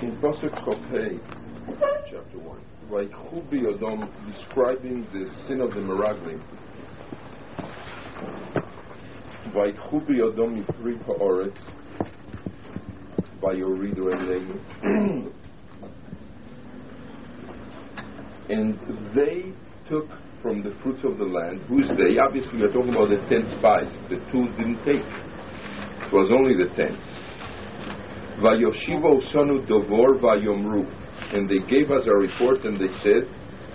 In Pasuk Chopei, chapter 1, Vayikhu biyodom, describing the sin of the Meraglim. Vayikhu biyodom mipri ha'oretz, vayoridu eleinu. And they took from the fruits of the land. Who's they? Obviously, we're talking about the 10 spies. The 2 didn't take. It was only the 10. Vayoshivo sonu dovor vayomru, and they gave us a report, and they said,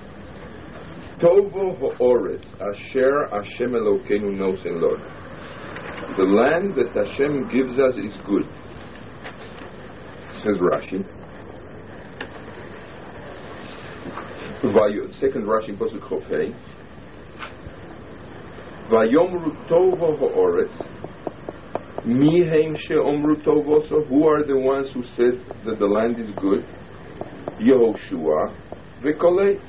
Tovo ha'oretz asher Hashem Elokeinu nosen Lord. The land that Hashem gives us is good. Says Rashi. Second Rashi in Pasuk Chopei. Vayomru tovo ha'oretz. Miheim she'omru tovoso. Who are the ones who said that the land is good? Yehoshua v'kolei.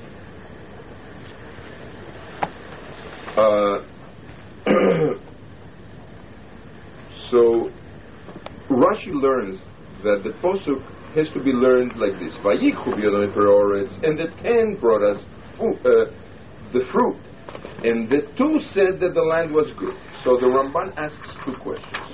So Rashi learns that the posuk has to be learned like this: Vayikhu biyodom mipri, and the 10 brought us the fruit, and the 2 said that the land was good. So the Ramban asks 2 questions.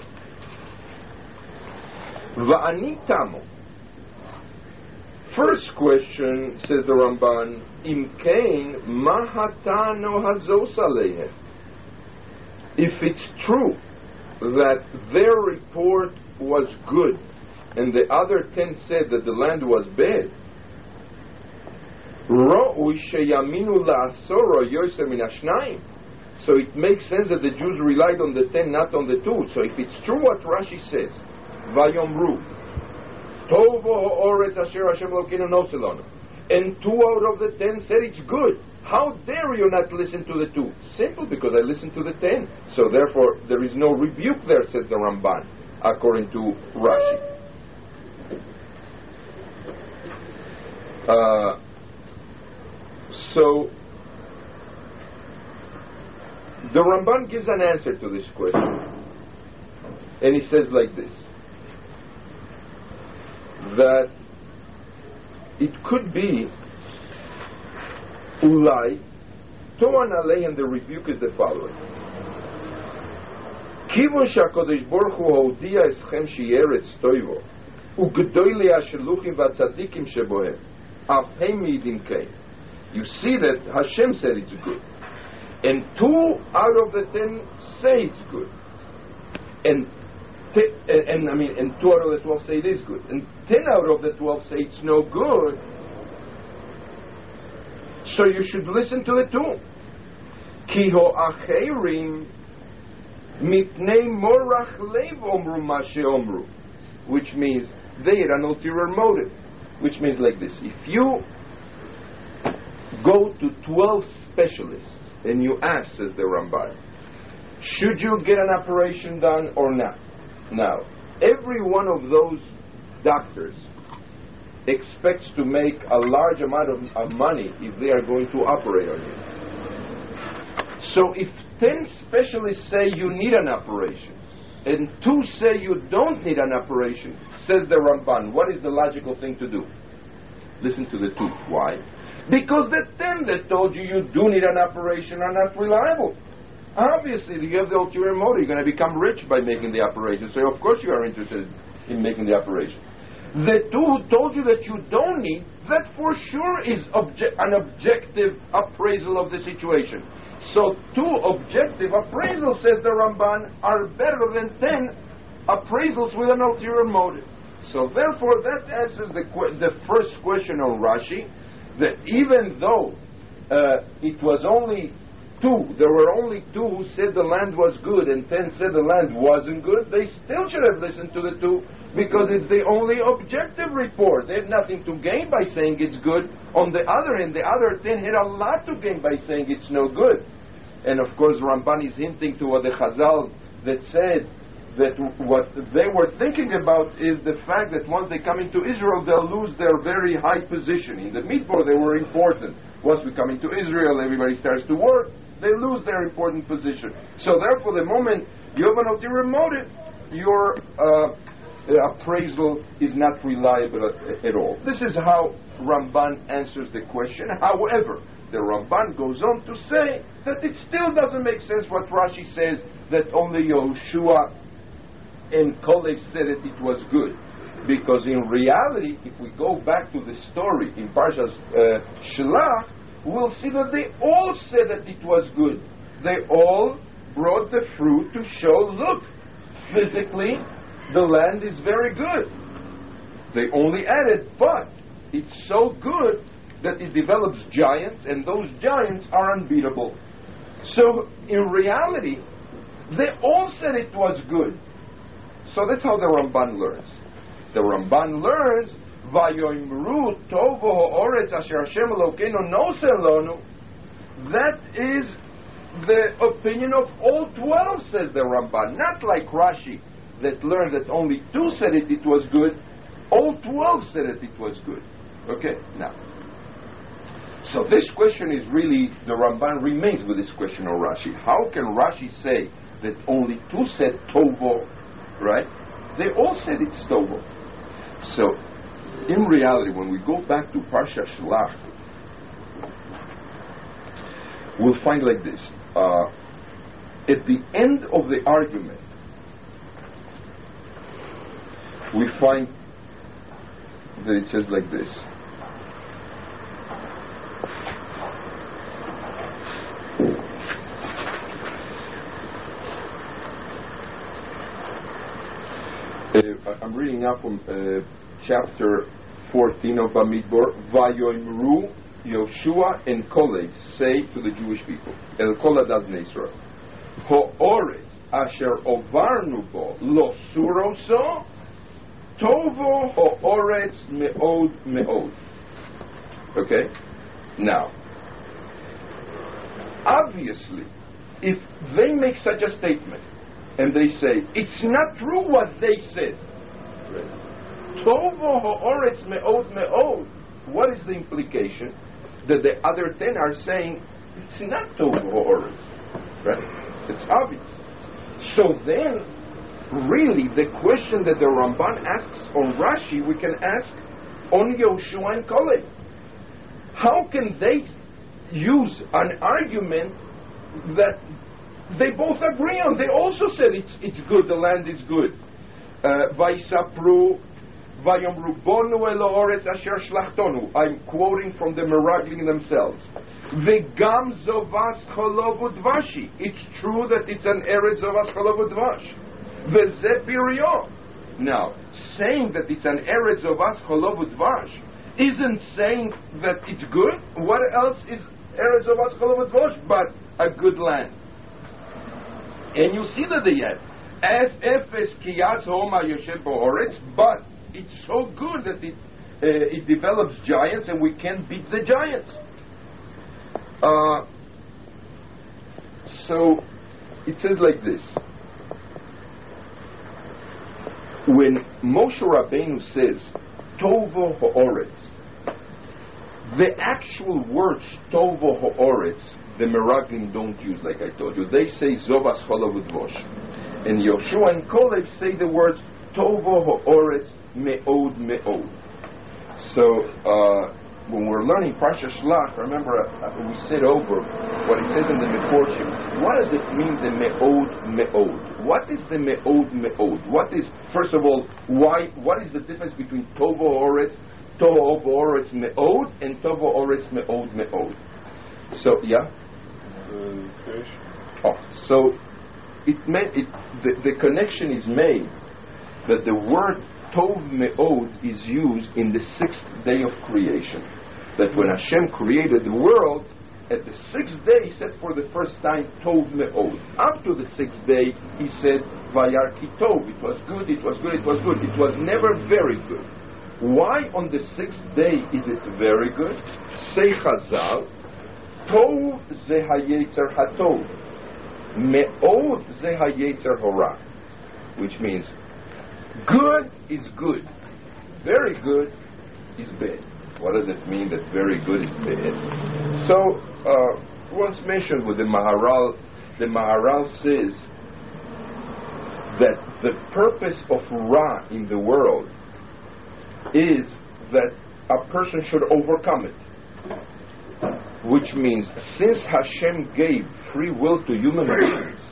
Va'ani tamo. First question, says the Ramban, Im kain mahatano hazos aleihem. If it's true that their report was good and the other 10 said that the land was bad, ro'u sheyaminu la'asoro yoser min hashnayim. So it makes sense that the Jews relied on the 10, not on the 2. So if it's true what Rashi says, Vayomru, Tovo ha'oretz asher Hashem Elokeinu nosen Lord, and 2 out of the 10 said it's good, how dare you not listen to the 2? Simple, because I listened to the 10. So therefore there is no rebuke there, says the Ramban, according to Rashi. So the Ramban gives an answer to this question, and he says like this, that it could be ulai toan alei, and the rebuke is the following: kivon shakodesh baruch hu hodia eschem sheyeretz toivo ugdoilei hasheluchim v'atzadikim shebohem afhem midim kein. You see that Hashem said it's good, and 2 out of the 10 say it's good, and 2 out of the 12 say it is good, and 10 out of the 12 say it's no good. So you should listen to the 2. Ki ho acherim mitnei morach leiv omru ma she'omru, which means they had an ulterior motive, which means like this: if you go to 12 specialists and you ask, says the Ramban, should you get an operation done or not? Now, every one of those doctors expects to make a large amount of money if they are going to operate on you. So if 10 specialists say you need an operation and 2 say you don't need an operation, says the Ramban, what is the logical thing to do? Listen to the 2. Why? Because the 10 that told you you do need an operation are not reliable. Obviously, you have the ulterior motive. You're going to become rich by making the operation. So, of course, you are interested in making the operation. The 2 who told you that you don't need, that for sure is an objective appraisal of the situation. So, 2 objective appraisals, says the Ramban, are better than 10 appraisals with an ulterior motive. So, therefore, that answers the first question on Rashi, that even though it was only 2, there were only 2 who said the land was good and 10 said the land wasn't good, they still should have listened to the 2, because it's the only objective report. They had nothing to gain by saying it's good. On the other hand, the other 10 had a lot to gain by saying it's no good. And of course Ramban is hinting to what the Chazal that said that what they were thinking about is the fact that once they come into Israel, they'll lose their very high position. In the Midbar, they were important. Once we come into Israel, everybody starts to work, they lose their important position. So therefore, the moment you have an ulterior motive, you're appraisal is not reliable at all. This is how Ramban answers the question. However, the Ramban goes on to say that it still doesn't make sense what Rashi says, that only Yehoshua and Kalev said that it was good. Because in reality, if we go back to the story in Parshas Shlach, we'll see that they all said that it was good. They all brought the fruit to show, look, physically, the land is very good. They only added, but it's so good that it develops giants, and those giants are unbeatable. So, in reality, they all said it was good. So that's how the Ramban learns. The Ramban learns, Vayoimru tovo ha'oretz asher Hashem Elokeinu noseh lanu. That is the opinion of all 12, says the Ramban. Not like Rashi, that learned that only 2 said it was good. All 12 said that it was good. Okay? Now, so this question is really, the Ramban remains with this question of Rashi. How can Rashi say that only 2 said tovo, right? They all said it's tovo. So, in reality, when we go back to Parsha Shlach, we'll find like this. At the end of the argument, we find that it says like this. I'm reading now from chapter 14 of Bamidbar. Vayoimru Yoshua and Kalev say to the Jewish people, El Kol Adad Bnei Yisrael, Ha'oretz asher ovarnu bo lo suroso tovo ha'oretz me'od me'od. Okay? Now, obviously, if they make such a statement, and they say, it's not true what they said. Tovo ha'oretz me'od me'od. What is the implication? That the other 10 are saying, it's not tovo ha'oretz. Right? It's obvious. So then, really, the question that the Ramban asks on Rashi, we can ask on Yehoshua and Kalev. How can they use an argument that they both agree on? They also said it's good, the land is good. Vaisapru vayomru bonu el ha'oretz asher shlachtonu. I'm quoting from the Meraglim themselves. Vegam zovas cholov udvashi. It's true that it's an eretz zovas cholov udvash. Veze piryo. Now, saying that it's an eretz zovas cholov udvash isn't saying that it's good. What else is eretz zovas cholov udvash but a good land? And you see that they had Efes kiyatz homa yoshev ba'oretz, but it's so good that it develops giants, and we can't beat the giants. So it says like this: when Moshe Rabbeinu says Tovo ha'oretz, the actual words Tovo ha'oretz, the Meraglim don't use, like I told you. They say Zovas Cholav Udvosh. And Yehoshua and Kalev say the words Tovo ha'oretz me'od me'od. So when we're learning Parsha Shlach, remember we said over what it says in the Meforshim. What does it mean, the me'od me'od? What is the me'od me'od? What is, first of all, what is the difference between Tovo ha'oretz me'od and Tovo ha'oretz me'od me'od? So, yeah? So the connection is made that the word Tov Me'od is used in the 6th day of creation. That when Hashem created the world, at the 6th day He said for the first time Tov Me'od. Up to the 6th day He said Vayar Ki Tov. It was good, it was good, it was good. It was never very good. Why on the 6th day is it very good? Say Chazal, Tov ze hayetzer hatov, me'od ze hayetzer hora, which means good is good, very good is bad. What does it mean that very good is bad? So once mentioned with the Maharal says that the purpose of Ra in the world is that a person should overcome it. Which means, since Hashem gave free will to human beings,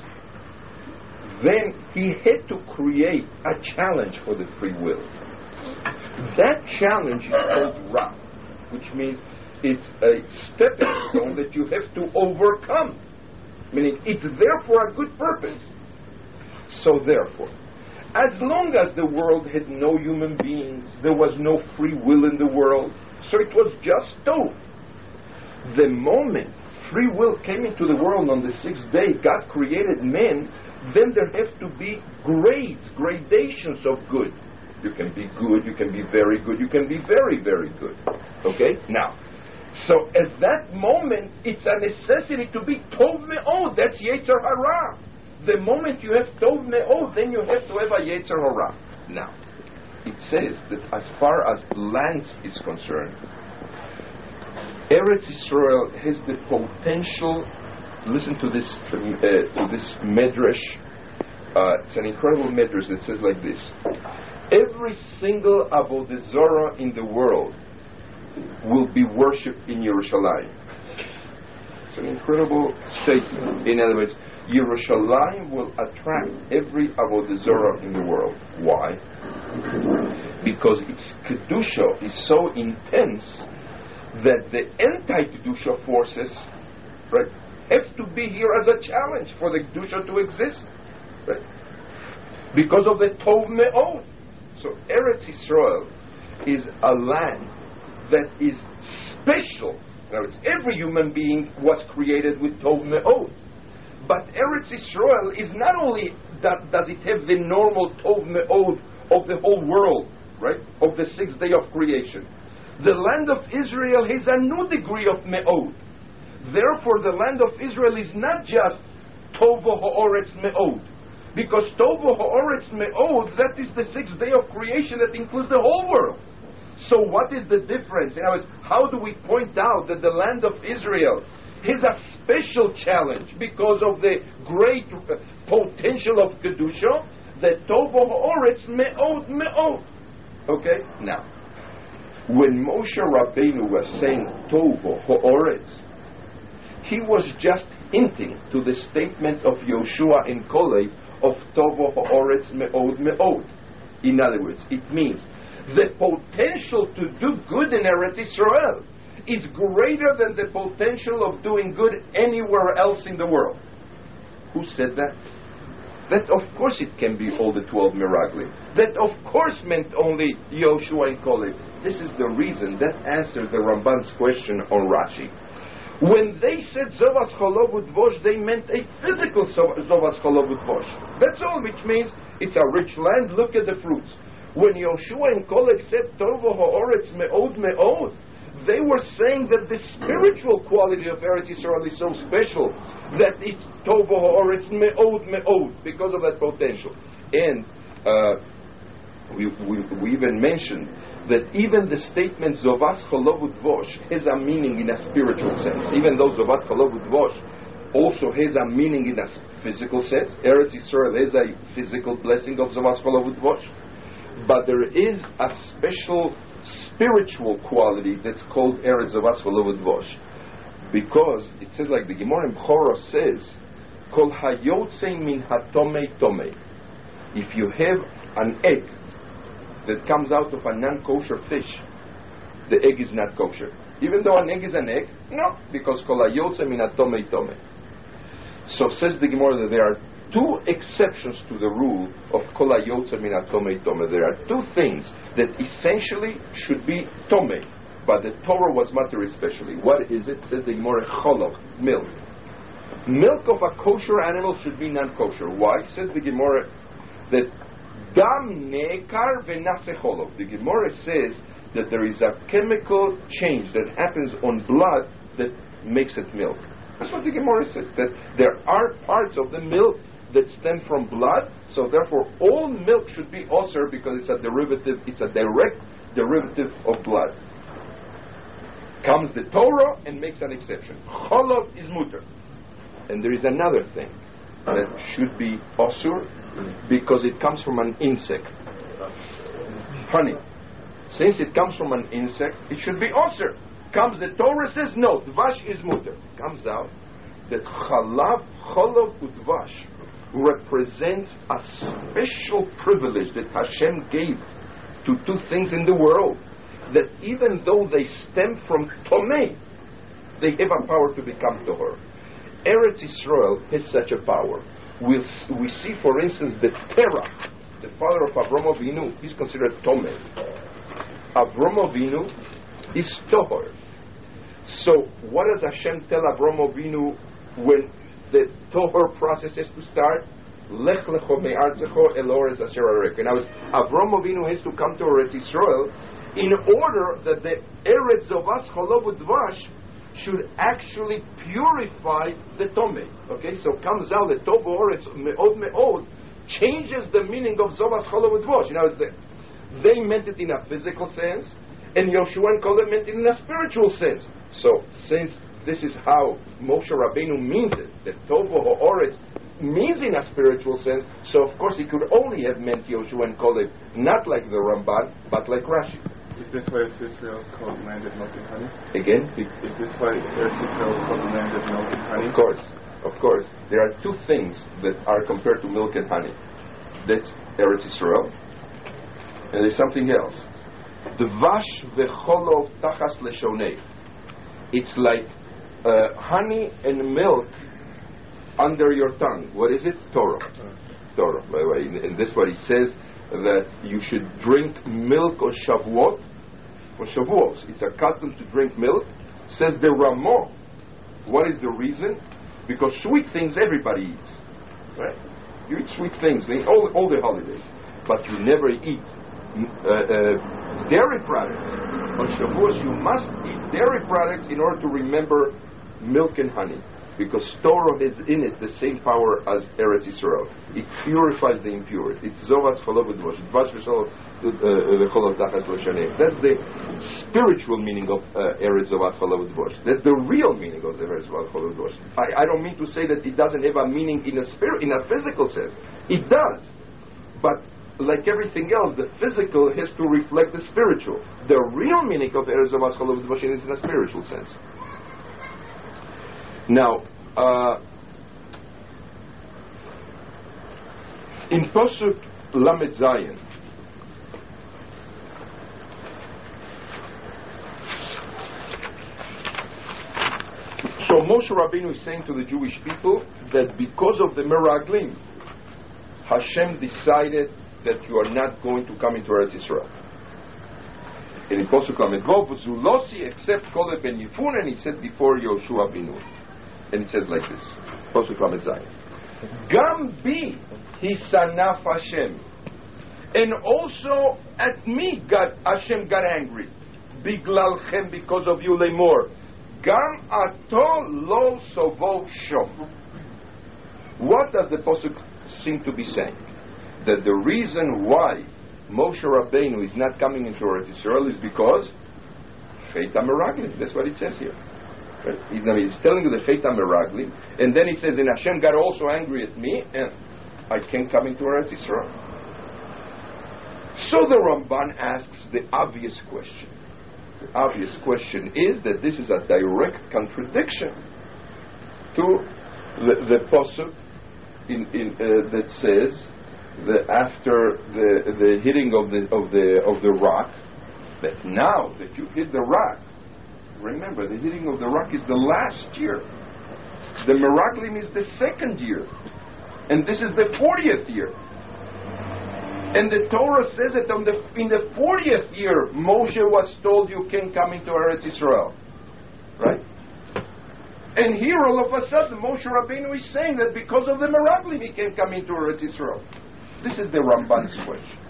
then He had to create a challenge for the free will. That challenge is called Ra, which means it's a stepping stone that you have to overcome. Meaning, it's there for a good purpose. So therefore, as long as the world had no human beings, there was no free will in the world, so it was just Tov. The moment free will came into the world on the sixth day, God created man, then there have to be grades, gradations of good. You can be good, you can be very good, you can be very, very good. Okay? Now, so at that moment, it's a necessity to be Tov Me'od. That's Yetzer Hara. The moment you have Tov Me'od, then you have to have a Yetzer Hara. Now, it says that as far as lands is concerned, Eretz Israel has the potential. Listen to this medrash. It's an incredible medrash that says like this: every single Avodah Zarah in the world will be worshipped in Yerushalayim. It's an incredible statement. In other words, Yerushalayim will attract every Avodah Zarah in the world. Why? Because its Kedusha is so intense that the anti-Kedusha forces, right, have to be here as a challenge for the Kedusha to exist. Right? Because of the Tov Me'od. So Eretz Israel is a land that is special. Now, every human being was created with Tov Me'od. But Eretz Israel is not only that does it have the normal Tov Me'od of the whole world, right, of the sixth day of creation. The land of Israel has a new degree of Me'od. Therefore, the land of Israel is not just Tovo Ha'oretz Me'od. Because Tovo Ha'oretz Me'od, that is the sixth day of creation that includes the whole world. So what is the difference? In other words, how do we point out that the land of Israel has a special challenge because of the great potential of Kedusha, that Tovo Ha'oretz Me'od Me'od. Okay? Now, when Moshe Rabbeinu was saying Tovo Ha'oretz, he was just hinting to the statement of Yoshua in Kolev of Tovo Ha'oretz Me'od Me'od. In other words, it means the potential to do good in Eretz Israel is greater than the potential of doing good anywhere else in the world. Who said that? That of course it can be all the 12 Meraglim. That of course meant only Yoshua and Kolev. This is the reason that answers the Ramban's question on Rashi. When they said Zovas Cholov Udvosh, they meant a physical Zovas Cholov Udvosh. That's all, which means it's a rich land, look at the fruits. When Yoshua and Kolev said Tovo Ha'oretz Me'od Me'od, they were saying that the spiritual quality of Eretz Yisrael is so special that it's Tovo Ha'oretz Me'od Me'od because of that potential. And we even mentioned that even the statement Zovas Cholov Udvosh has a meaning in a spiritual sense. Even though Zovas Cholov Udvosh also has a meaning in a physical sense. Eretz Yisrael has a physical blessing of Zovas Cholov Udvosh. But there is a special spiritual quality that's called Eretz Zovas Cholov Udvosh. Because it says, like the Gemara in Choros says, Kol Hayotzein min hatomei tomei. If you have an egg that comes out of a non-kosher fish, the egg is not kosher. Even though an egg is an egg, no, because Kol Hayotzein min hatomei tomei. So says the Gemara that there are two exceptions to the rule of Kol Hayotzein min hatomei tomei. There are two things that essentially should be tomei, but the Torah was matter especially. What is it? Says the Gemara, cholov, milk. Milk of a kosher animal should be non-kosher. Why? Says the Gemara that dam nekar v'nase cholov. The Gemara says that there is a chemical change that happens on blood that makes it milk. That's what the Gemara says, that there are parts of the milk that stem from blood, so therefore all milk should be osir because it's a derivative, it's a direct derivative of blood. Comes the Torah and makes an exception. Cholov is mutter. And there is another thing that should be osur, Because it comes from an insect. Honey. Since it comes from an insect, it should be osir. Comes the Torah says no, dvash is mutter. Comes out that cholov udvash represents a special privilege that Hashem gave to two things in the world, that even though they stem from Tomei, they have a power to become Tohor. Eretz Yisrael has such a power. We see, for instance, that Terach, the father of Avram Avinu, is considered Tomei. Avram Avinu is Tohor. So what does Hashem tell Avram Avinu when the Tohor process has to start? Lech lecho me'artzecho el orez asher arek. Now Avram Avinu has to come to Eretz Yisrael in order that the Eretz Zovas Cholov Udvash should actually purify the Tomei. Okay, so comes out the Tov Oretz Me'od Me'od changes the meaning of Zovas Cholov Udvash. Now they meant it in a physical sense, and Yoshua and Caleb meant it in a spiritual sense. So since this is how Moshe Rabbeinu means it, that Tovo Ha'oretz means in a spiritual sense, so of course he could only have meant Yoshua and Caleb, not like the Ramban, but like Rashi. Is this why Israel is called land of milk and honey? Again? Is this why Israel is called the land of milk and honey? Of course. There are two things that are compared to milk and honey. That's Eretz Yisrael, and there's something else. Dvash v'cholov tachas leshonei. It's like honey and milk under your tongue. What is it? Torah. Torah. By the way, in this one it says that you should drink milk on Shavuot. For Shavuos, it's a custom to drink milk. Says the Ramah. What is the reason? Because sweet things everybody eats. Right? You eat sweet things all the holidays, but you never eat dairy products. On Shavuos, you must eat dairy products in order to remember milk and honey, because Torah has in it the same power as Eretz Yisrael. It purifies the impurity. It's Zovas Cholov Udvash. Dvash v'Cholov Tachas L'Shanei. That's the spiritual meaning of Eretz Zovat Cholov Udvash. That's the real meaning of the Eretz Zovat Cholov Udvash. I don't mean to say that it doesn't have a meaning in a physical sense. It does, but like everything else, the physical has to reflect the spiritual. The real meaning of Eretz Zovat Cholov Udvash is in a spiritual sense. Now, in Pasuk Lamed Zayin, so Moshe Rabbeinu is saying to the Jewish people that because of the Meraglim, Hashem decided that you are not going to come into Eretz Yisrael. And in Pasuk Lamed Vav, Zulosi except Caleb ben Yefun, and he said before Yoshua bin Nun. And it says like this, Pasuk Lamed Zayin. Gam bi hisanaf Hashem. And also at me Hashem got angry. Biglalchem, because of you, Lemor. Gam ato lo sovov shom. What does the Pasuk seem to be saying? That the reason why Moshe Rabbeinu is not coming into Eretz Yisrael is because Chet HaMeraglim. That's what it says here. He's telling you the Chet HaMeraglim, and then he says, and Hashem got also angry at me, and I can't come into Eretz Yisrael. So the Ramban asks the obvious question. The obvious question is that this is a direct contradiction to the Pasuk that says that after the hitting of the rock, that now that you hit the rock, remember, the hitting of the rock is the last year. The Meraglim is the second year. And this is the 40th year. And the Torah says that in the 40th year, Moshe was told you can't come into Eretz Yisrael. Right? And here, all of a sudden, Moshe Rabbeinu is saying that because of the Meraglim, he can't come into Eretz Yisrael. This is the Ramban's question.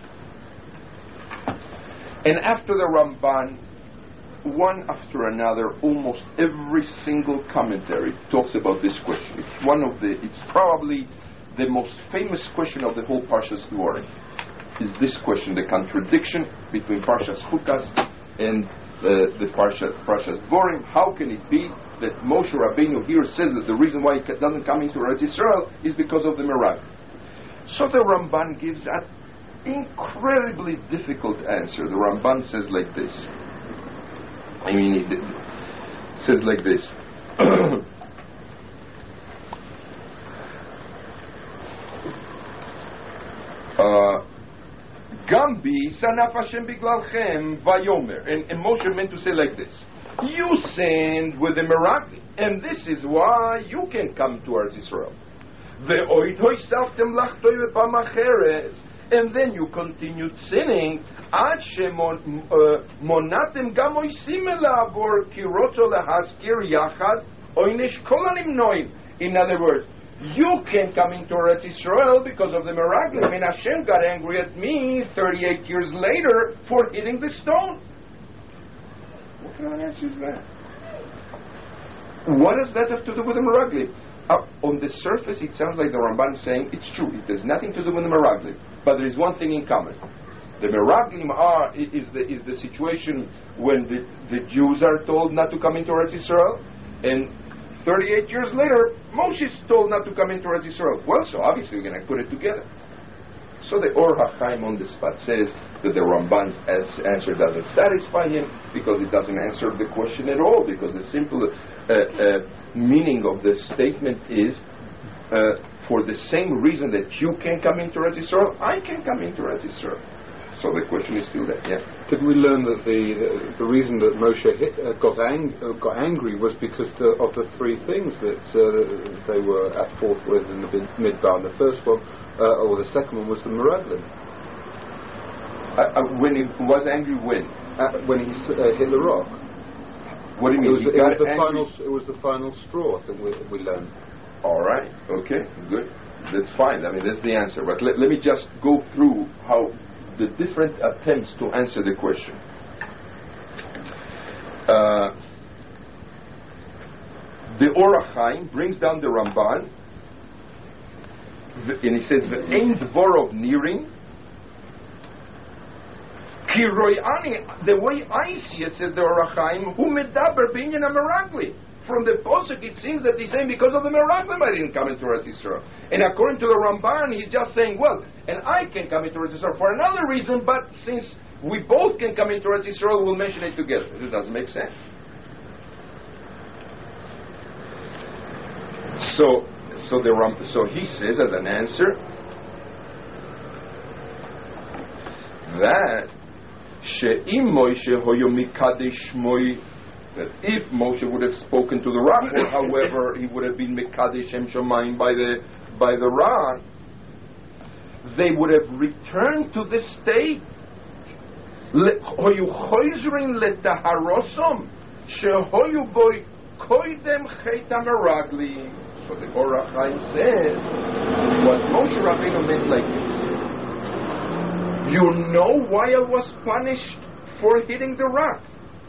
And after the Ramban, one after another, almost every single commentary talks about this question. It's probably the most famous question of the whole Parshas Dvorim. Is this question, the contradiction between Parshas Chukas and the Parshas Dvorim? How can it be that Moshe Rabbeinu here says that the reason why he doesn't come into Eretz Yisrael is because of the Meraglim? So the Ramban gives an incredibly difficult answer. The Ramban says like this. It says like this. Gambi sanaf Hashem biglalchem vayomer. And Moshe meant to say like this. You sinned with the Meraglim, and this is why you can come to Eretz Yisrael. And then you continued sinning. In other words, you can come into Eretz Yisrael because of the Meraglim, and Hashem got angry at me 38 years later for hitting the stone. What kind of answer is that? What does that have to do with the Meraglim? On the surface, it sounds like the Ramban is saying it's true. It has nothing to do with the Meraglim, but there is one thing in common. The Meraglim is the situation when the Jews are told not to come into Eretz Yisrael, and 38 years later, Moshe is told not to come into Eretz Yisrael. Well, so obviously we're going to put it together. So the Or HaChaim on the spot says that the Ramban's answer doesn't satisfy him because it doesn't answer the question at all, because the simple meaning of the statement is for the same reason that you can come into Eretz Yisrael, I can come into Eretz Yisrael. So the question is still there. Yeah. Did we learn that the reason that Moshe got angry was because of the three things that they were at fault with in the Midbar? The first one, or the second one, was the Meraglim. When he was angry, when he hit the rock. What do you mean? It was the final straw that we learned. All right. Okay. Good. That's fine. I mean, that's the answer. But let me just go through how the different attempts to answer the question. The Or HaChaim brings down the Ramban, and he says, "Ve'ein dvorov nirin." The way I see it, says the Or HaChaim, "Hu medaber b'inyan haMeraglim." From the Posuk, it seems that he's saying, because of the Meraglim I didn't come into Eretz Yisrael. And according to the Ramban, he's just saying, well, and I can come into Eretz Yisrael for another reason, but since we both can come into Eretz Yisrael, we'll mention it together. This doesn't make sense. So he says as an answer that she'im Moshe hoyo mikadesh moi, that if Moshe would have spoken to the rock, or however he would have been mekadesh Shem Shamayim by the rock, they would have returned to the state. Hoyu choizrin letaharosom shehoyu boy koidem chet haMeraglim. So the Or HaChaim says what Moshe Rabbeinu meant like this. You know why I was punished for hitting the rock?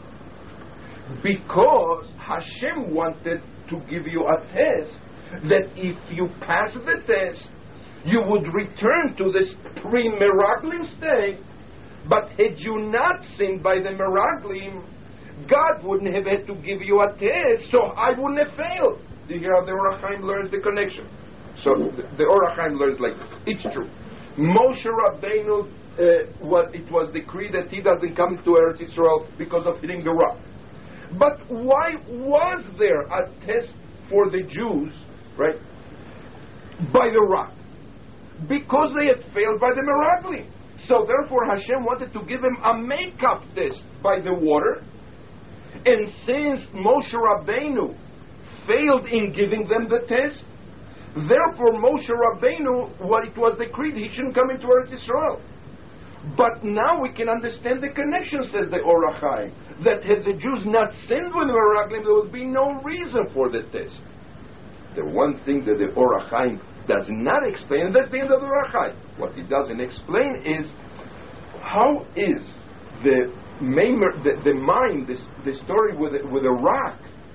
Because Hashem wanted to give you a test that if you pass the test, you would return to this pre-Meraglim state. But had you not sinned by the Meraglim, God wouldn't have had to give you a test, so I wouldn't have failed. Do you hear how the Or HaChaim learns the connection? So the Or HaChaim learns like this. It's true. Moshe Rabbeinu, it was decreed that he doesn't come to Eretz Yisrael because of hitting the rock. But why was there a test for the Jews, right, by the rock? Because they had failed by the Meraglim. So therefore Hashem wanted to give them a make-up test by the water. And since Moshe Rabbeinu failed in giving them the test, therefore Moshe Rabbeinu, what it was decreed, he shouldn't come into Eretz Yisrael. But now we can understand the connection, says the Or HaChaim, that had the Jews not sinned with the Meraglim, there would be no reason for the test. The one thing that the Or HaChaim does not explain, and that's the end of the Or HaChaim. What he doesn't explain is how is the mind, the story with a rock,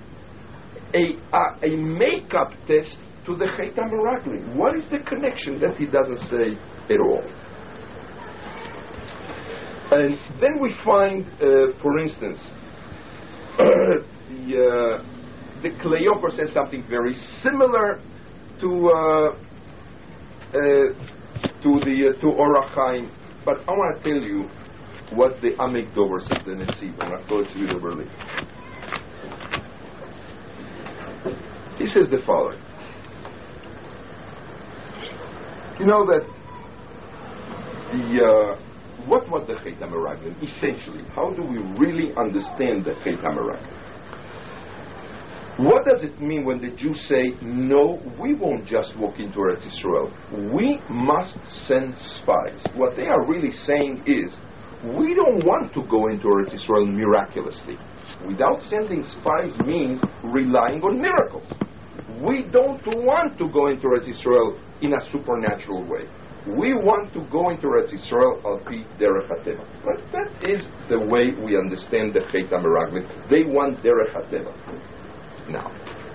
a make-up test to the Chet HaMeraglim. What is the connection? That he doesn't say at all. And then we find, for instance, the Kleiopher says something very similar to to Orach Chaim, but I want to tell you what the Amek Dover said, the Netziv, and I'll go to you early. He says the following. You know that what was the Chet HaMeraglim? Essentially, how do we really understand the Chet HaMeraglim? What does it mean when the Jews say, no, we won't just walk into Eretz Yisrael. We must send spies. What they are really saying is, we don't want to go into Eretz Yisrael miraculously. Without sending spies means relying on miracles. We don't want to go into Eretz Yisrael in a supernatural way. We want to go into Eretz Yisrael al-pi derech hateva. But that is the way we understand the Chet HaMeraglim. They want derech hateva. Now,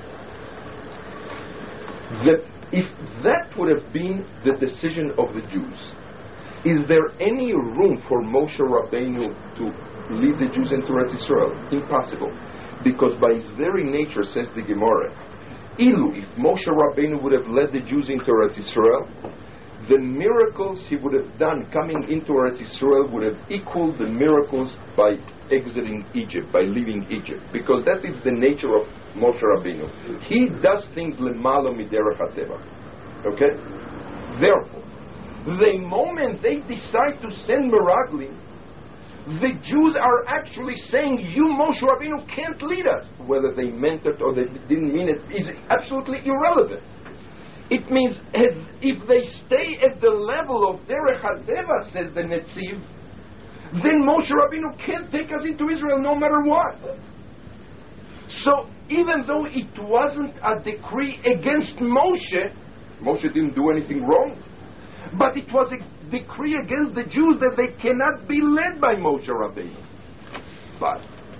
if that would have been the decision of the Jews, is there any room for Moshe Rabbeinu to lead the Jews into Eretz Yisrael? Impossible. Because by his very nature, says the Gemara, if Moshe Rabbeinu would have led the Jews into Eretz Yisrael, the miracles he would have done coming into Eretz Yisrael would have equaled the miracles by exiting Egypt, by leaving Egypt. Because that is the nature of Moshe Rabbeinu. He does things lemalo miderech hateva. Okay? Therefore, the moment they decide to send Meraglim, the Jews are actually saying, you, Moshe Rabbeinu, can't lead us. Whether they meant it or they didn't mean it is absolutely irrelevant. It means if they stay at the level of derech hateva, says the Netziv, then Moshe Rabbeinu can't take us into Israel no matter what. So even though it wasn't a decree against Moshe, Moshe didn't do anything wrong, but it was a decree against the Jews that they cannot be led by Moshe Rabbeinu. But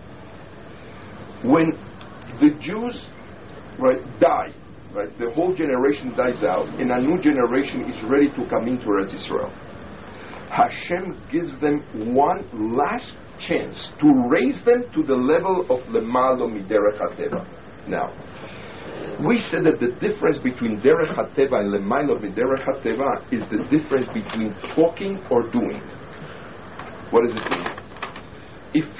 when the Jews die, the whole generation dies out, and a new generation is ready to come into Eretz Yisrael, Hashem gives them one last chance to raise them to the level of lemalo miderech hateva. Now, we said that the difference between derech hateva and lemalo miderech hateva is the difference between talking or doing. What does it mean? If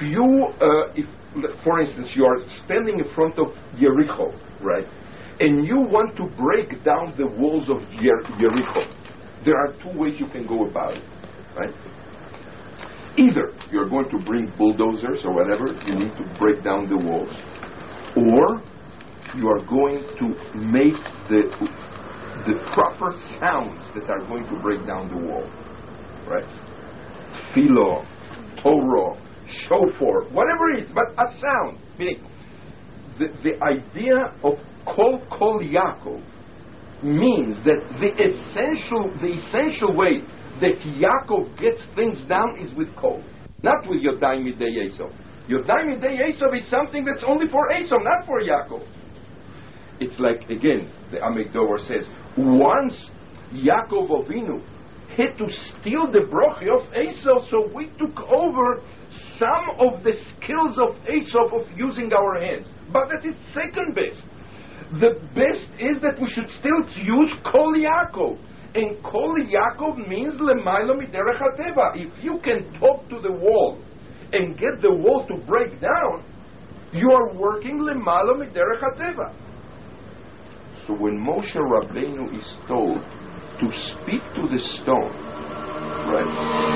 for instance, you are standing in front of Jericho, right, and you want to break down the walls of Jericho, there are two ways you can go about it, right? Either you're going to bring bulldozers or whatever you need to break down the walls, or you are going to make the proper sounds that are going to break down the wall, right? Philo, Torah, shofar, whatever it is, but a sound. Meaning, the idea of Kol Yaakov means that the essential way that Yaakov gets things down is with Kol, not with Yodai Midei Esav. Yodai Midei Esav is something that's only for Esav, not for Yaakov. It's like, again, the Amek Dover says, once Yaakov Avinu had to steal the broche of Esav, so we took over some of the skills of Esav of using our hands. But that is second best. The best is that we should still use Kol Yaakov. And Kol Yaakov means Lemailo Miderech HaTeva. If you can talk to the wall and get the wall to break down, you are working Lemailo Miderech HaTeva. So when Moshe Rabbeinu is told to speak to the stone, right?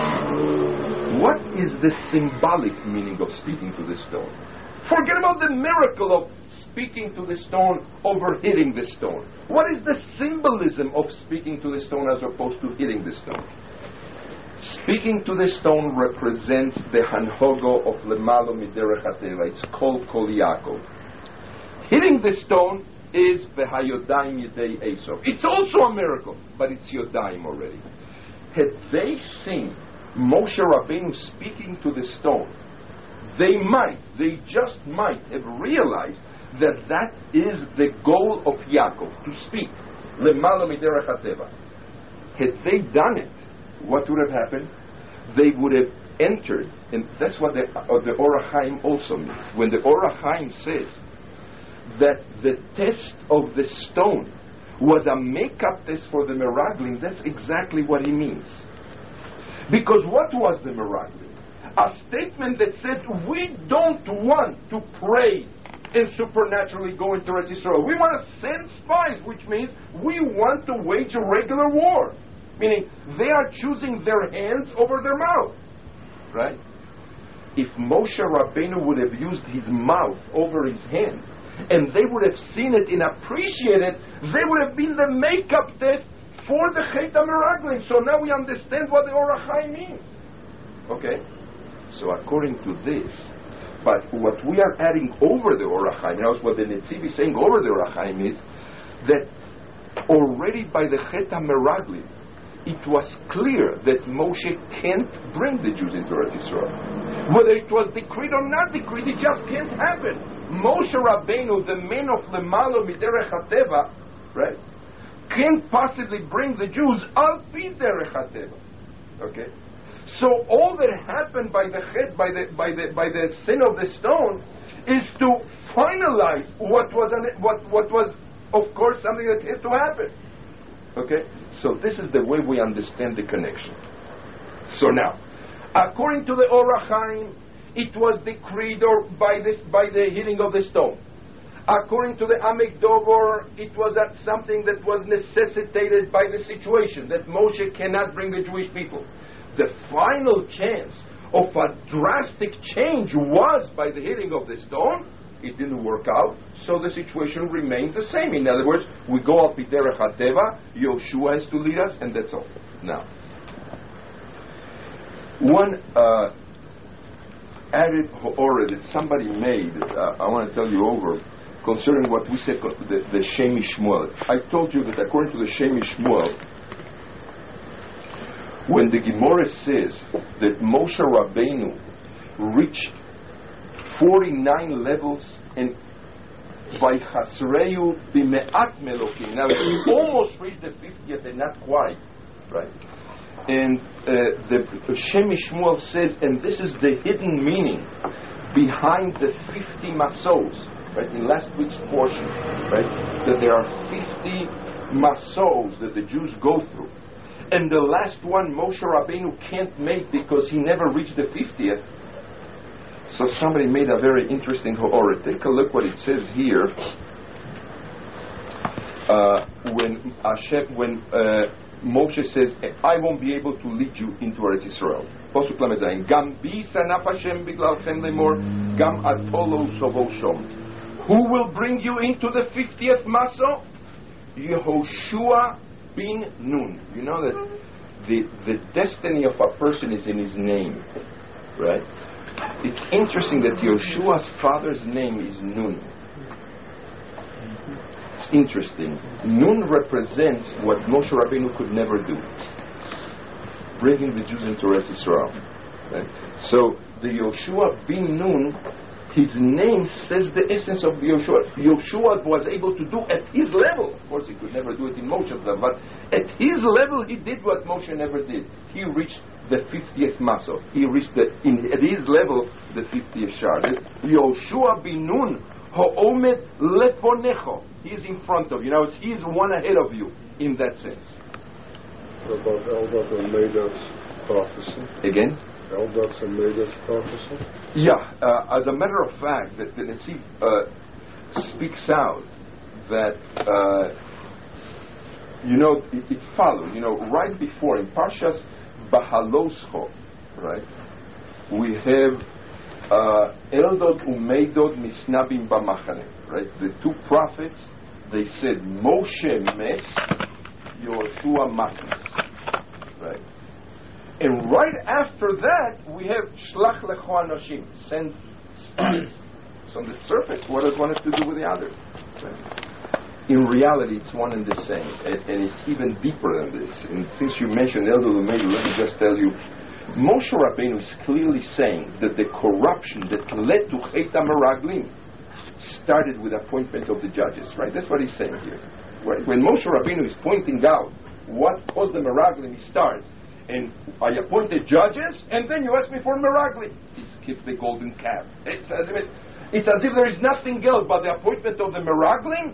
What is the symbolic meaning of speaking to the stone? Forget about the miracle of speaking to the stone over hitting the stone. What is the symbolism of speaking to the stone as opposed to hitting the stone? Speaking to the stone represents the hanhogo of lemalo miderech hateva. It's called Kol Yaakov. Hitting the stone is the hayodayim yedei Esav. It's also a miracle, but it's yodayim already. Had they seen Moshe Rabbeinu speaking to the stone, they just might have realized that is the goal of Yaakov, to speak. Lemalo miderech hateva. Had they done it, what would have happened? They would have entered, and that's what the Orach Chaim also means. When the Orach Chaim says that the test of the stone was a makeup test for the Meraglim, that's exactly what he means. Because what was the Meraglim? A statement that said, we don't want to pray and supernaturally go into Eretz Yisrael. We want to send spies, which means we want to wage a regular war. Meaning, they are choosing their hands over their mouth. Right? If Moshe Rabbeinu would have used his mouth over his hand, and they would have seen it and appreciated it, they would have been the makeup test for the Chet HaMeraglim. So now we understand what the Orach Chaim means. Okay? So according to this, but what we are adding over the Orach Chaim, what the Netziv is saying over the Orach Chaim is that already by the Chet HaMeraglim, it was clear that Moshe can't bring the Jews into Eretz Yisrael. Whether it was decreed or not decreed, it just can't happen. Moshe Rabbeinu, the man of Lemalo Miderech HaTeva, right, can't possibly bring the Jews al pi derech HaTeva. Okay, so all that happened by the sin of the stone is to finalize what was of course something that had to happen. Okay, so this is the way we understand the connection. So now, according to the Orach Chaim, it was decreed by the healing of the stone. According to the Amek Dovor, it was something that was necessitated by the situation, that Moshe cannot bring the Jewish people. The final chance of a drastic change was by the healing of the stone. It didn't work out, so the situation remained the same. In other words, we go up Derech HaTeva, Yoshua has to lead us, and that's all. Now, one added horror that somebody made, I want to tell you over, concerning what we said, the Shem Shmuel. I told you that according to the Shem Shmuel, when the Gemara says that Moshe Rabbeinu reached 49 levels and by Chasreyu b'me'at melokim. Now he almost reached the 50th and not quite, right? And the Shem Shmuel says, and this is the hidden meaning behind the 50 masos, right? In last week's portion, right? That there are 50 masos that the Jews go through, and the last one Moshe Rabbeinu can't make because he never reached the 50th. So somebody made a very interesting horror. Take a look what it says here. When Moshe says, I won't be able to lead you into Eretz Yisrael. Pasuk Lamed Zayin. Gam bi sanaf Hashem biglalchem lemor, gam atolo sovo shom. Who will bring you into the 50th maso? Yehoshua bin Nun. You know that the destiny of a person is in his name, right? It's interesting that Yeshua's father's name is Nun. It's interesting. Nun represents what Moshe Rabbeinu could never do, bringing the Jews into Eretz Yisrael. Right? So the Yoshua bin Nun, his name says the essence of Yoshua. Yoshua was able to do at his level. Of course, he could never do it in Moshe's level, but at his level, he did what Moshe never did. He reached the 50th maso. He reached at his level the 50th shard. Yoshua bin Nun, ha'omed lefonecho. He is in front of you. Now, he is one ahead of you in that sense. What about Eldad and Medad's prophecy? Again? Eldad and Medad's prophecy? Yeah, as a matter of fact, the Netziv speaks out that it follows. Right before in Parshas Bahaloscho, right? We have Eldad uMedad misnabim b'machane, right? The two prophets, they said Moshe mes, Yoshua machnes, right? And right after that, we have Shlach lecho anoshim, send spies. So on the surface, what does one have to do with the other? Right? In reality, it's one and the same, and it's even deeper than this. And since you mentioned Eldad uMedad, let me just tell you, Moshe Rabbeinu is clearly saying that the corruption that led to Chet HaMeraglim started with appointment of the judges, right? That's what he's saying here. Right? When Moshe Rabbeinu is pointing out what caused the Meraglim, he starts, and I appointed judges, and then you ask me for Meraglim. He skipped the golden calf. It's as if there is nothing else but the appointment of the Meraglim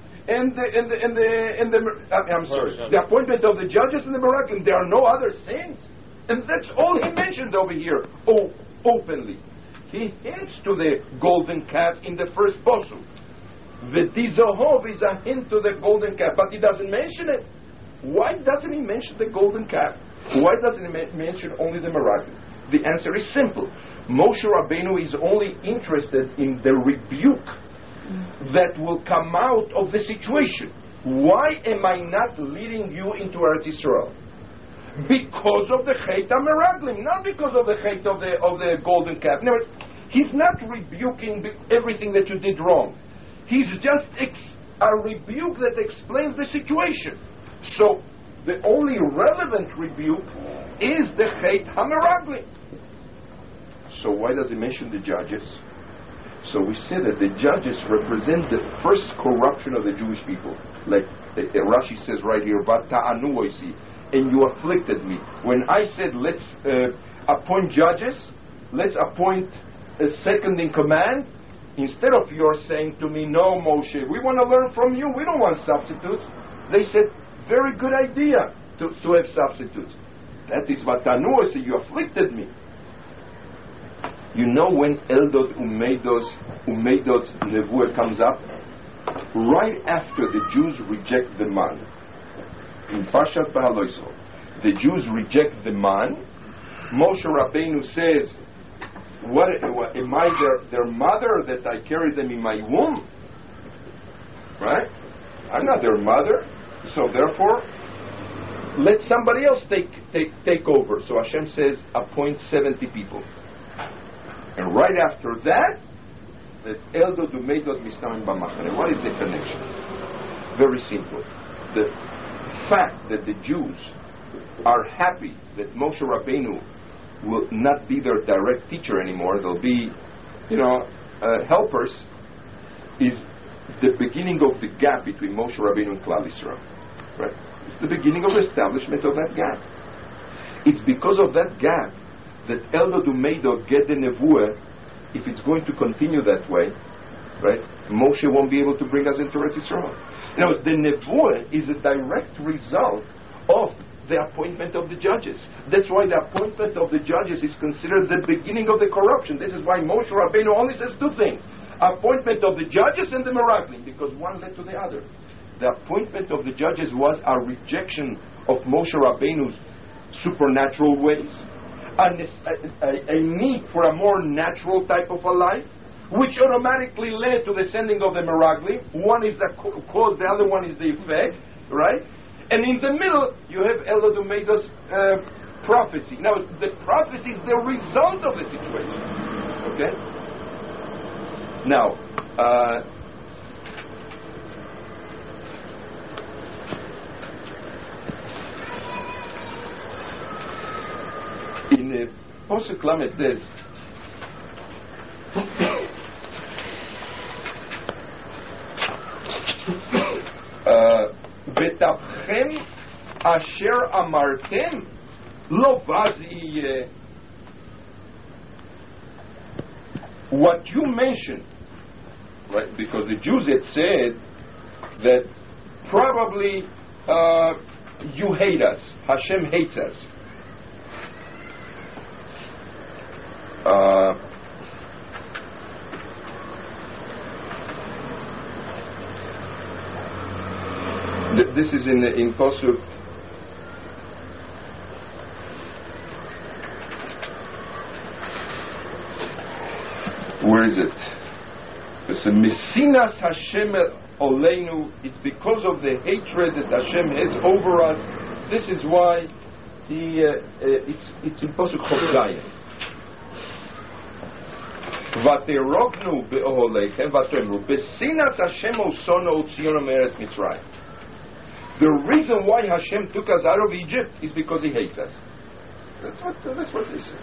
the appointment of the judges and the Meraglim. There are no other sins. And that's all he mentioned over here, openly. He hints to the golden calf in the first posuk. The Tizohov is a hint to the golden calf, but he doesn't mention it. Why doesn't he mention the golden calf? Why doesn't he mention only the Meraglim? The answer is simple. Moshe Rabbeinu is only interested in the rebuke that will come out of the situation. Why am I not leading you into Eretz Yisrael? Because of the Chet HaMeraglim, not because of the Chet of the golden calf. In other words, he's not rebuking everything that you did wrong. He's just a rebuke that explains the situation. So the only relevant rebuke is the Chet HaMeraglim. So why does he mention the judges? So we say that the judges represent the first corruption of the Jewish people. Like Rashi says right here, "Vata'anu oisi," and you afflicted me. When I said let's appoint judges, let's appoint a second in command, instead of your saying to me, "No, Moshe, we want to learn from you. We don't want substitutes." They said, "Very good idea to have substitutes." That is "Vata'anu oisi," you afflicted me. You know when Eldod Umeidot's Nevuah comes up? Right after the Jews reject the man. In Parshat Behaloiso, the Jews reject the man. Moshe Rabbeinu says, "What am I their mother that I carry them in my womb?" Right? I'm not their mother. So therefore, let somebody else take over. So Hashem says, appoint 70 people. And right after that Eldod Umeidot Mistamim B'Machane. What is the connection? Very simple. The fact that the Jews are happy that Moshe Rabbeinu will not be their direct teacher anymore, they'll be, helpers, is the beginning of the gap between Moshe Rabbeinu and Klal Yisrael. Right? It's the beginning of the establishment of that gap. It's because of that gap that Eldod Umeidot get the Nevuah. If it's going to continue that way, right, Moshe won't be able to bring us into Eretz Yisrael. Now, the Nevuah is a direct result of the appointment of the judges. That's why the appointment of the judges is considered the beginning of the corruption. This is why Moshe Rabbeinu only says two things: appointment of the judges and the Meraglim, because one led to the other. The appointment of the judges was a rejection of Moshe Rabbeinu's supernatural ways, a need for a more natural type of a life, which automatically led to the sending of the Meraglim. One is the cause, the other one is the effect, right? And in the middle, you have Eldod Umeidot's prophecy. Now, the prophecy is the result of the situation. Okay? Now, in Posuk Lamed says, Betavchem asher amartem lo vaz yeh. What you mentioned, right? Because the Jews had said that probably you hate us. Hashem hates us. This is in Posuk. Where is it? It's a Mesinas Hashem Oleinu. It's because of the hatred that Hashem has over us. This is why it's in Posuk Chofzayin. Vaterognu be'oholechem vatemru besinas Hashem osono utzionu me'eretz Mitzrayim. The reason why Hashem took us out of Egypt is because He hates us. That's what they say.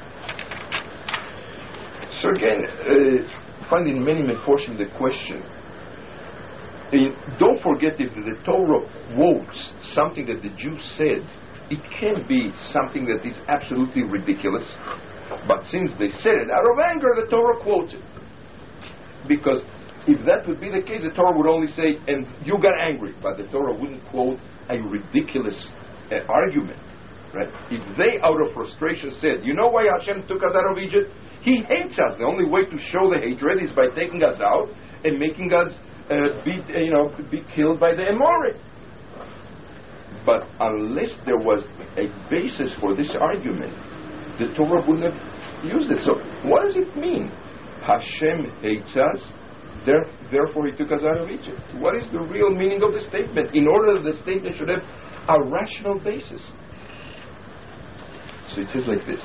So again, find in many meforshim the question. Don't forget, if the Torah quotes something that the Jews said, it can be something that is absolutely ridiculous. But since they said it out of anger, the Torah quotes it. because if that would be the case, the Torah would only say, and you got angry, but the Torah wouldn't quote a ridiculous argument, right? If they, out of frustration, said, you know why Hashem took us out of Egypt? He hates us. The only way to show the hatred is by taking us out and making us be killed by the Amorite. But unless there was a basis for this argument, the Torah wouldn't have used it. So what does it mean? Hashem hates us, therefore He took us out of Egypt. What is the real meaning of the statement? In order that the statement should have a rational basis. So it says like this,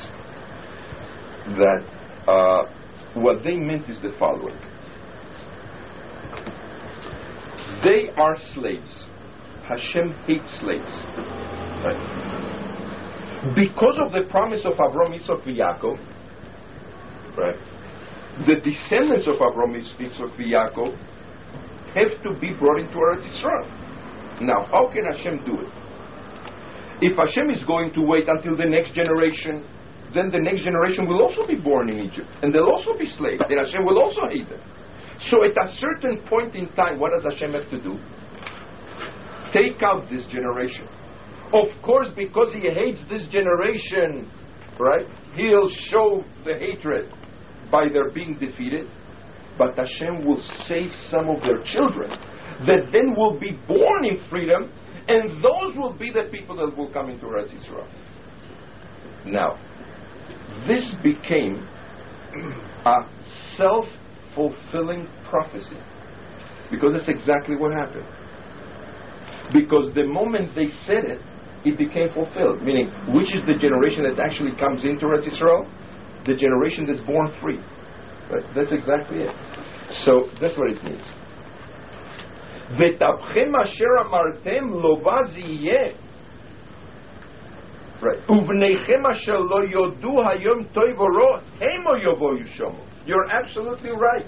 that what they meant is the following. They are slaves. Hashem hates slaves. Right? Because of the promise of Avraham, Yitzchak, and Yaakov, right? The descendants of Avraham, Yitzchak, and Yaakov have to be brought into Eretz Yisrael. Now, how can Hashem do it? If Hashem is going to wait until the next generation, then the next generation will also be born in Egypt, and they'll also be slaves, and Hashem will also hate them. So at a certain point in time, what does Hashem have to do? Take out this generation. Of course, because He hates this generation, right, He'll show the hatred by their being defeated, but Hashem will save some of their children that then will be born in freedom, and those will be the people that will come into Eretz Yisrael. Now, this became a self-fulfilling prophecy, because that's exactly what happened. Because the moment they said it, it became fulfilled. Meaning, which is the generation that actually comes into Eretz Yisrael? The generation that's born free. Right? That's exactly it. So that's what it means. V'tapchem asher amartem lo vaz yeh. Right. Uvnechem asher lo yodu hayom toiv oro hemo yovo yushomu. You're absolutely right.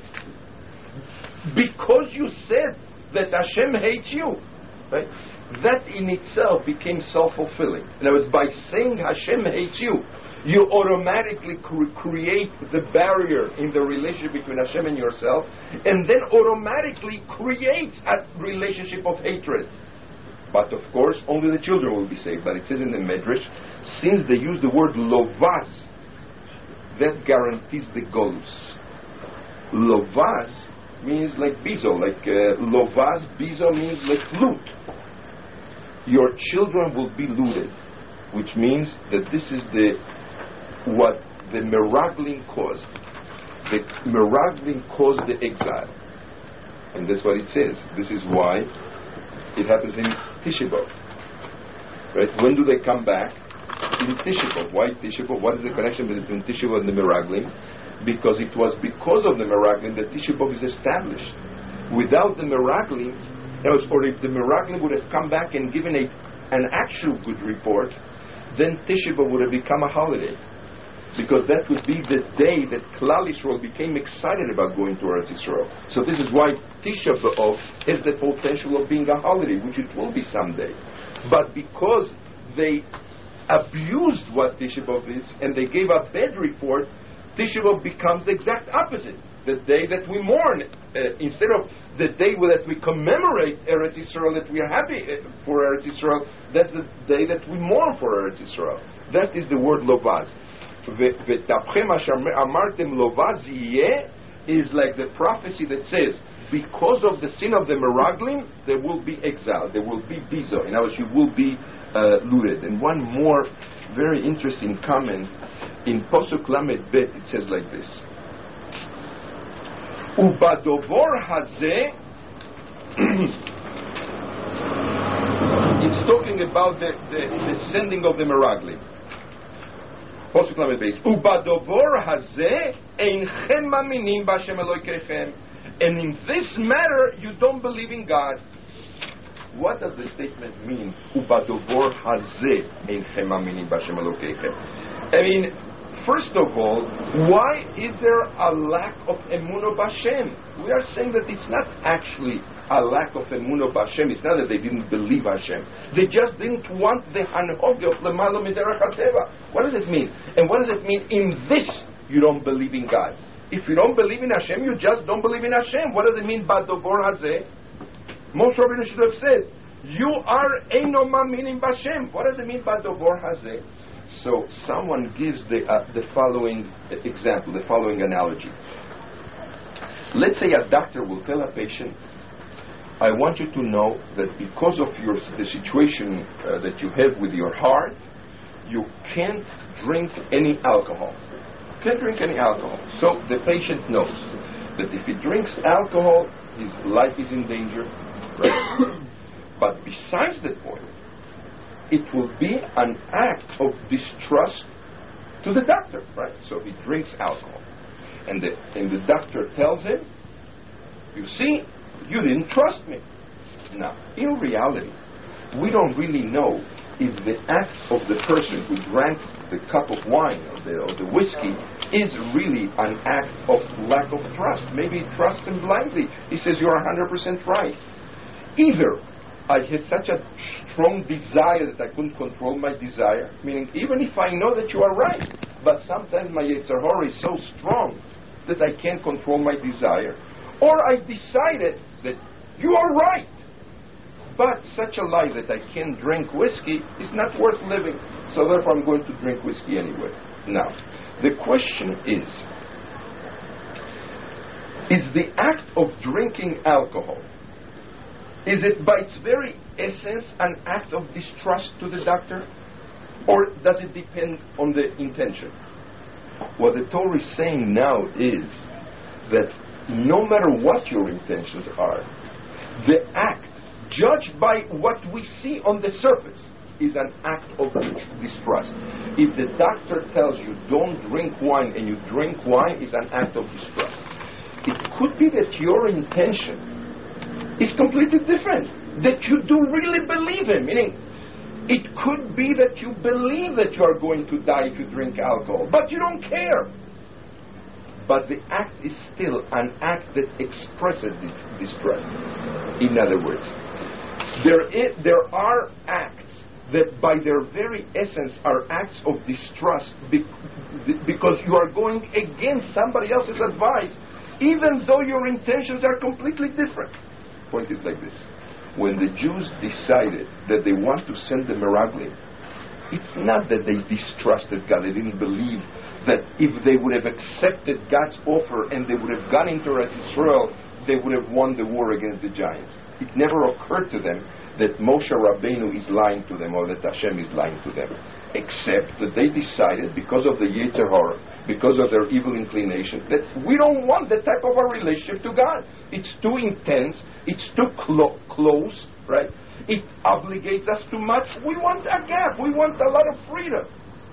Because you said that Hashem hates you, right? That in itself became self-fulfilling. In other words, by saying Hashem hates you, you automatically create the barrier in the relationship between Hashem and yourself, and then automatically creates a relationship of hatred. But of course, only the children will be saved. But it says in the Medrash, since they use the word lovaz, that guarantees the golus. Lovaz means like bizo, like lovaz, bizo means like loot. Your children will be looted, which means that this is what the meraglim caused. The meraglim caused the exile, and that's what it says. This is why it happens in Tisha B'Av. Right? When do they come back? In Tisha B'Av. Why Tisha B'Av? What is the connection between Tisha B'Av and the meraglim? Because it was because of the meraglim that Tisha B'Av is established. Without the meraglim, or if the meraglim would have come back and given an actual good report, then Tisha B'Av would have become a holiday. Because that would be the day that Klal Yisrael became excited about going to Eretz Yisrael. So this is why Tisha B'Av has the potential of being a holiday, which it will be someday. But because they abused what Tisha B'Av is, and they gave a bad report, Tisha B'Av becomes the exact opposite. The day that we mourn, instead of the day that we commemorate Eretz Yisrael, that we are happy for Eretz Yisrael, that's the day that we mourn for Eretz Yisrael. That is the word lovaz. V'tapchem asher amartem lovaz yeh is like the prophecy that says, because of the sin of the meraglim, there will be exile, there will be bizo. In other words, you will be looted. And one more very interesting comment in Posuk Lamed Bet, it says like this. Ubadovor hazeh, it's talking about the sending of the meraglim. Posuk Lamed Bet. Ubadovor hazeh einchem maminim b'Hashem Elokeichem. And in this matter, you don't believe in God. What does the statement mean? Ubadovor hazeh einchem maminim b'Hashem Elokeichem. I mean, first of all, why is there a lack of emunah b'Hashem? We are saying that it's not actually a lack of emunah b'Hashem. It's not that they didn't believe Hashem. They just didn't want the hanhog of lemala miderech hateva. What does it mean? And what does it mean in this you don't believe in God? If you don't believe in Hashem, you just don't believe in Hashem. What does it mean, Badovor Hazeh? Moshe Rabbeinu should have said, you are Eino Ma'aminim B'Hashem. What does it mean, Badovor Hazeh? So someone gives the following example, the following analogy. Let's say a doctor will tell a patient, I want you to know that because of the situation that you have with your heart, you can't drink any alcohol. Can't drink any alcohol. So the patient knows that if he drinks alcohol, his life is in danger. Right? But besides that point, it will be an act of distrust to the doctor. Right? So he drinks alcohol. And the doctor tells him, you see, you didn't trust me. Now, in reality, we don't really know if the act of the person who drank the cup of wine or the whiskey is really an act of lack of trust. Maybe he trusts him blindly. He says, you're 100% right. Either I had such a strong desire that I couldn't control my desire, meaning even if I know that you are right, but sometimes my Yetzer Hara is so strong that I can't control my desire, or I decided that you are right, but such a lie that I can't drink whiskey is not worth living, so therefore I'm going to drink whiskey anyway. Now, the question is the act of drinking alcohol, is it by its very essence an act of distrust to the doctor, or does it depend on the intention? What the Torah is saying now is that no matter what your intentions are, the act, judged by what we see on the surface, is an act of distrust. If the doctor tells you don't drink wine and you drink wine, is an act of distrust. It could be that your intention is completely different, that you do really believe him, meaning it could be that you believe that you are going to die if you drink alcohol, but you don't care. But the act is still an act that expresses distrust. In other words, there are acts that by their very essence are acts of distrust because you are going against somebody else's advice, even though your intentions are completely different. Point is like this. When the Jews decided that they want to send the Meraglim, it's not that they distrusted God. They didn't believe that if they would have accepted God's offer and they would have gone into Eretz Yisrael, they would have won the war against the giants. It never occurred to them that Moshe Rabbeinu is lying to them or that Hashem is lying to them, except that they decided, because of the Yetzer Hara, because of their evil inclination, that we don't want that type of a relationship to God. It's too intense, it's too close, right? It obligates us too much. We want a gap, we want a lot of freedom.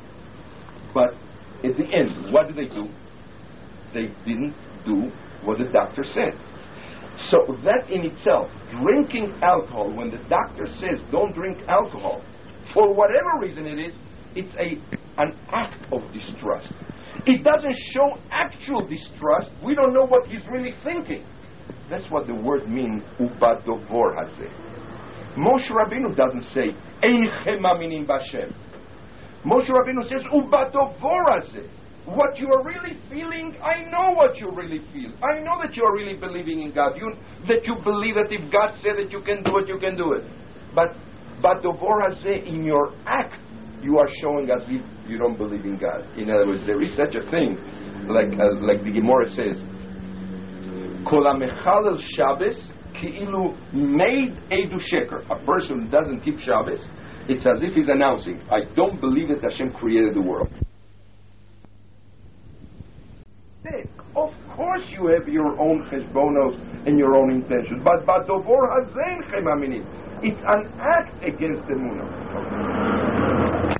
But at the end, what did they do? They didn't do what the doctor said. So that in itself, drinking alcohol, when the doctor says don't drink alcohol, for whatever reason it is, it's an act of distrust. It doesn't show actual distrust. We don't know what he's really thinking. That's what the word means, ubadovor hazeh. Moshe Rabbeinu doesn't say, Einchem ma'aminim b'Hashem. Moshe Rabbeinu says, ubadovor hazeh. What you are really feeling, I know what you really feel. I know that you are really believing in God. That you believe that if God said that you can do it, you can do it. But dovor hazeh, in your act, you are showing as if you don't believe in God. In other words, there is such a thing, like the Gemara says, Kol ha'mechalel Shabbos ki'ilu made edu sheker. A person who doesn't keep Shabbos, it's as if he's announcing, I don't believe that Hashem created the world. Of course you have your own cheshbonos and your own intentions, but dovor hazeh enchem ma'aminim. It's an act against the Emunah.